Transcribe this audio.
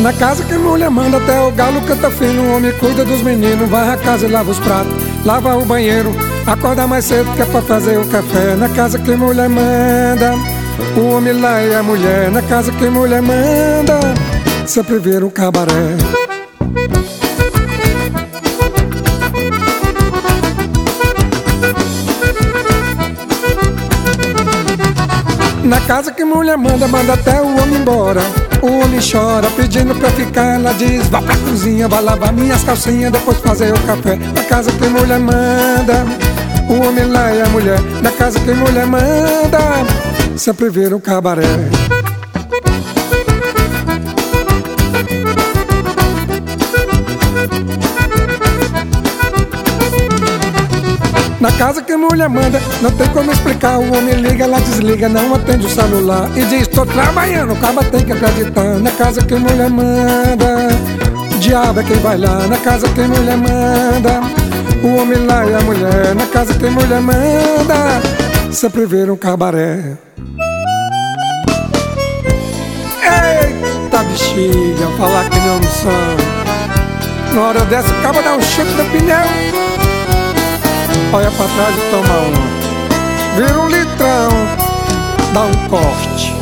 Na casa que mulher manda, até o galo canta fino. O homem cuida dos meninos, varre a casa e lava os pratos, lava o banheiro, acorda mais cedo que é pra fazer o café. Na casa que mulher manda, o homem lá e a mulher. Na casa que mulher manda, sempre vira um cabaré. Na casa que mulher manda, manda até o homem embora. O homem chora pedindo pra ficar. Ela diz, vá pra cozinha, vai lavar minhas calcinhas, depois fazer o café. Na casa que mulher manda, o homem lá e a mulher. Na casa que mulher manda, sempre vira um cabaré. Na casa que mulher manda, não tem como explicar. O homem liga, ela desliga, não atende o celular e diz, tô trabalhando, o caba tem que acreditar. Na casa que mulher manda, o diabo é quem vai lá. Na casa que mulher manda, o homem lá e a mulher. Na casa que mulher manda, sempre vira um cabaré. Eita bexiga, falar que não são. Na hora dessa o caba dá um chute do pneu, olha pra trás e toma um, vira um litrão, dá um corte.